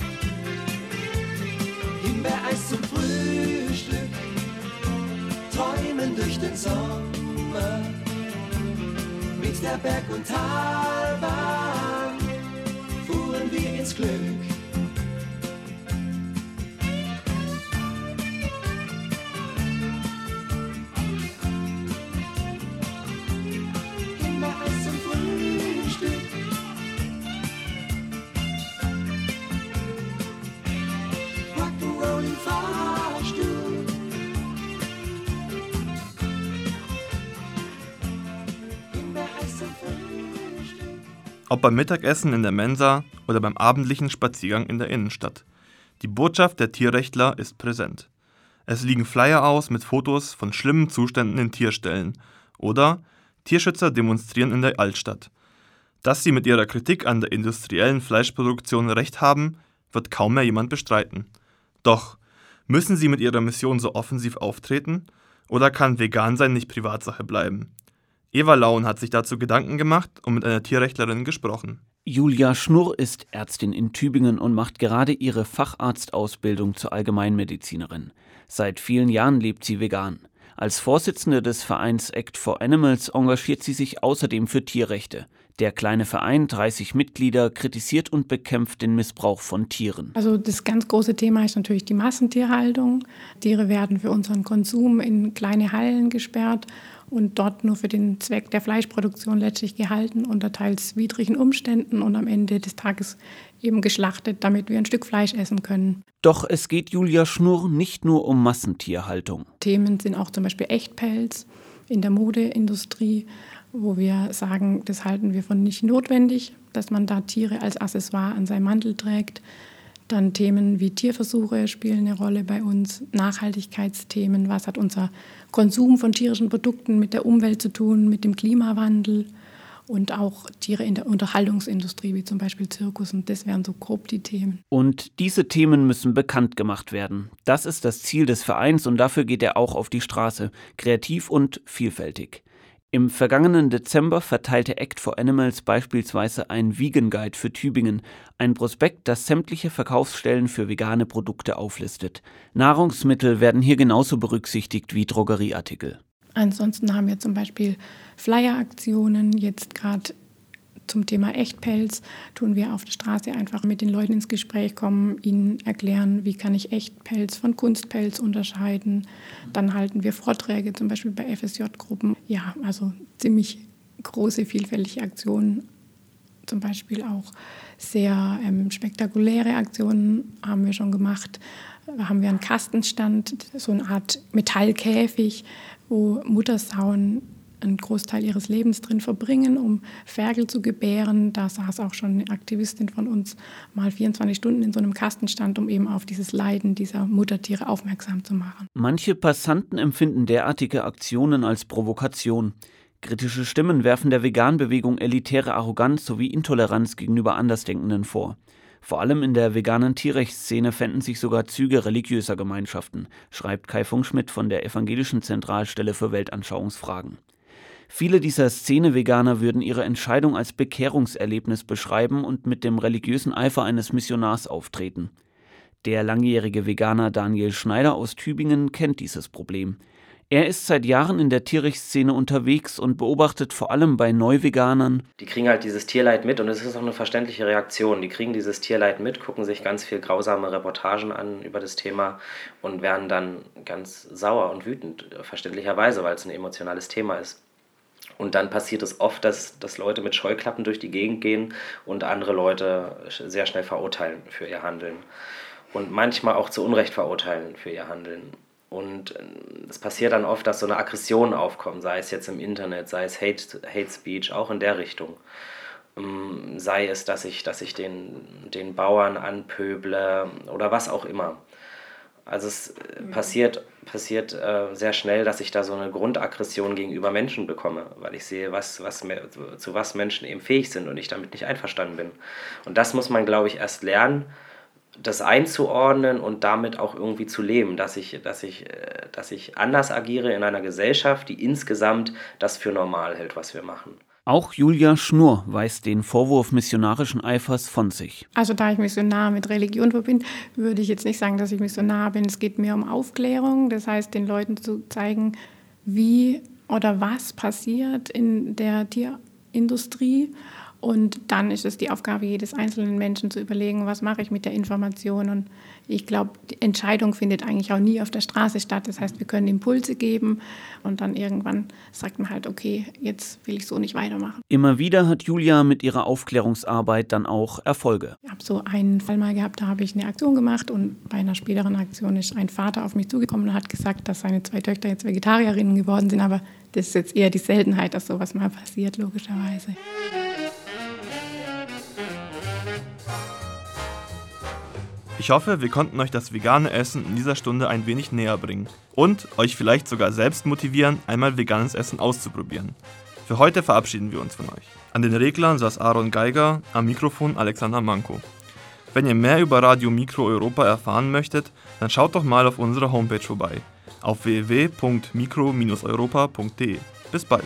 Himbeereis zum Frühstück, träumen durch den Sommer. Mit der Berg- und Talbahn fuhren wir ins Glück. Ob beim Mittagessen in der Mensa oder beim abendlichen Spaziergang in der Innenstadt. Die Botschaft der Tierrechtler ist präsent. Es liegen Flyer aus mit Fotos von schlimmen Zuständen in Tierställen oder Tierschützer demonstrieren in der Altstadt. Dass sie mit ihrer Kritik an der industriellen Fleischproduktion recht haben, wird kaum mehr jemand bestreiten. Doch, müssen sie mit ihrer Mission so offensiv auftreten oder kann Vegansein nicht Privatsache bleiben? Eva Laun hat sich dazu Gedanken gemacht und mit einer Tierrechtlerin gesprochen. Julia Schnurr ist Ärztin in Tübingen und macht gerade ihre Facharztausbildung zur Allgemeinmedizinerin. Seit vielen Jahren lebt sie vegan. Als Vorsitzende des Vereins Act for Animals engagiert sie sich außerdem für Tierrechte. Der kleine Verein, dreißig Mitglieder, kritisiert und bekämpft den Missbrauch von Tieren. Also das ganz große Thema ist natürlich die Massentierhaltung. Tiere werden für unseren Konsum in kleine Hallen gesperrt und dort nur für den Zweck der Fleischproduktion letztlich gehalten, unter teils widrigen Umständen und am Ende des Tages eben geschlachtet, damit wir ein Stück Fleisch essen können. Doch es geht Julia Schnurr nicht nur um Massentierhaltung. Themen sind auch zum Beispiel Echtpelz in der Modeindustrie, wo wir sagen, das halten wir für nicht notwendig, dass man da Tiere als Accessoire an seinem Mantel trägt. Dann Themen wie Tierversuche spielen eine Rolle bei uns, Nachhaltigkeitsthemen, was hat unser Konsum von tierischen Produkten mit der Umwelt zu tun, mit dem Klimawandel und auch Tiere in der Unterhaltungsindustrie, wie zum Beispiel Zirkus, und das wären so grob die Themen. Und diese Themen müssen bekannt gemacht werden. Das ist das Ziel des Vereins und dafür geht er auch auf die Straße, kreativ und vielfältig. Im vergangenen Dezember verteilte Act for Animals beispielsweise ein Vegan Guide für Tübingen, ein Prospekt, das sämtliche Verkaufsstellen für vegane Produkte auflistet. Nahrungsmittel werden hier genauso berücksichtigt wie Drogerieartikel. Ansonsten haben wir zum Beispiel Flyer-Aktionen, jetzt gerade zum Thema Echtpelz tun wir auf der Straße einfach mit den Leuten ins Gespräch kommen, ihnen erklären, wie kann ich Echtpelz von Kunstpelz unterscheiden. Dann halten wir Vorträge, zum Beispiel bei F S J-Gruppen. Ja, also ziemlich große, vielfältige Aktionen. Zum Beispiel auch sehr ähm, spektakuläre Aktionen haben wir schon gemacht. Da haben wir einen Kastenstand, so eine Art Metallkäfig, wo Muttersauen einen Großteil ihres Lebens drin verbringen, um Ferkel zu gebären. Da saß auch schon eine Aktivistin von uns mal vierundzwanzig Stunden in so einem Kastenstand, um eben auf dieses Leiden dieser Muttertiere aufmerksam zu machen. Manche Passanten empfinden derartige Aktionen als Provokation. Kritische Stimmen werfen der Veganbewegung elitäre Arroganz sowie Intoleranz gegenüber Andersdenkenden vor. Vor allem in der veganen Tierrechtsszene fänden sich sogar Züge religiöser Gemeinschaften, schreibt Kai Funkschmidt von der Evangelischen Zentralstelle für Weltanschauungsfragen. Viele dieser Szene-Veganer würden ihre Entscheidung als Bekehrungserlebnis beschreiben und mit dem religiösen Eifer eines Missionars auftreten. Der langjährige Veganer Daniel Schneider aus Tübingen kennt dieses Problem. Er ist seit Jahren in der Tierrechtsszene unterwegs und beobachtet vor allem bei Neuveganern. Die kriegen halt dieses Tierleid mit und es ist auch eine verständliche Reaktion. Die kriegen dieses Tierleid mit, gucken sich ganz viel grausame Reportagen an über das Thema und werden dann ganz sauer und wütend, verständlicherweise, weil es ein emotionales Thema ist. Und dann passiert es oft, dass, dass Leute mit Scheuklappen durch die Gegend gehen und andere Leute sehr schnell verurteilen für ihr Handeln. Und manchmal auch zu Unrecht verurteilen für ihr Handeln. Und es passiert dann oft, dass so eine Aggression aufkommt, sei es jetzt im Internet, sei es Hate, Hate Speech, auch in der Richtung. Sei es, dass ich, dass ich den, den Bauern anpöble oder was auch immer. Also es passiert, passiert äh, sehr schnell, dass ich da so eine Grundaggression gegenüber Menschen bekomme, weil ich sehe, was, was, zu was Menschen eben fähig sind und ich damit nicht einverstanden bin. Und das muss man, glaube ich, erst lernen, das einzuordnen und damit auch irgendwie zu leben, dass ich, dass ich, dass ich anders agiere in einer Gesellschaft, die insgesamt das für normal hält, was wir machen. Auch Julia Schnurr weist den Vorwurf missionarischen Eifers von sich. Also da ich Missionar mit Religion verbinde, würde ich jetzt nicht sagen, dass ich Missionar bin. Es geht mir um Aufklärung, das heißt, den Leuten zu zeigen, wie oder was passiert in der Tierindustrie. Und dann ist es die Aufgabe jedes einzelnen Menschen zu überlegen, was mache ich mit der Information. Und ich glaube, die Entscheidung findet eigentlich auch nie auf der Straße statt. Das heißt, wir können Impulse geben und dann irgendwann sagt man halt, okay, jetzt will ich so nicht weitermachen. Immer wieder hat Julia mit ihrer Aufklärungsarbeit dann auch Erfolge. Ich habe so einen Fall mal gehabt, da habe ich eine Aktion gemacht und bei einer späteren Aktion ist ein Vater auf mich zugekommen und hat gesagt, dass seine zwei Töchter jetzt Vegetarierinnen geworden sind. Aber das ist jetzt eher die Seltenheit, dass sowas mal passiert, logischerweise. Ich hoffe, wir konnten euch das vegane Essen in dieser Stunde ein wenig näher bringen und euch vielleicht sogar selbst motivieren, einmal veganes Essen auszuprobieren. Für heute verabschieden wir uns von euch. An den Reglern saß Aaron Geiger, am Mikrofon Alexander Manko. Wenn ihr mehr über Radio Mikro Europa erfahren möchtet, dann schaut doch mal auf unserer Homepage vorbei, auf w w w punkt mikro Bindestrich europa punkt de. Bis bald!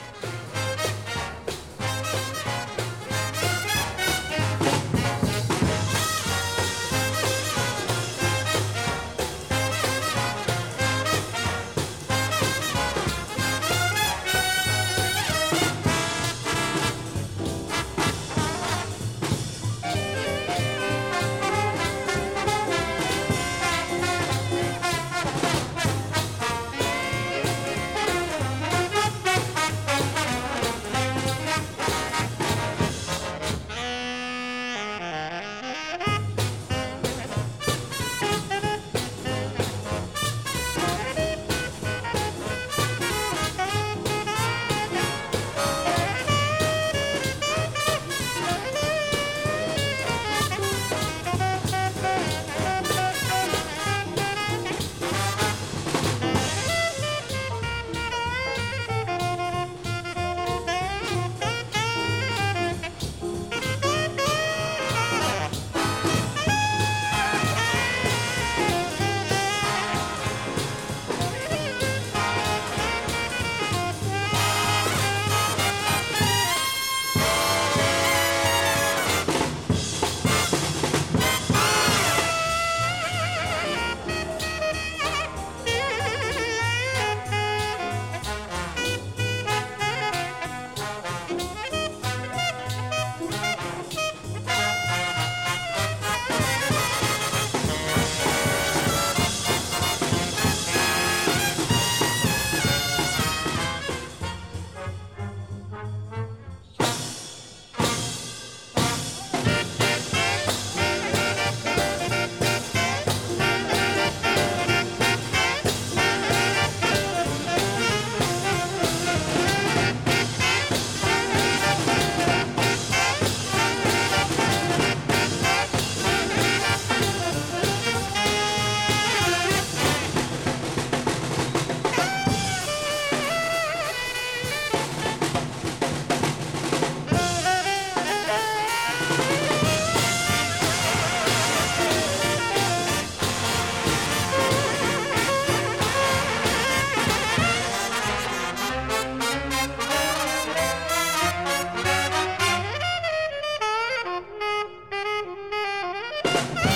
Musik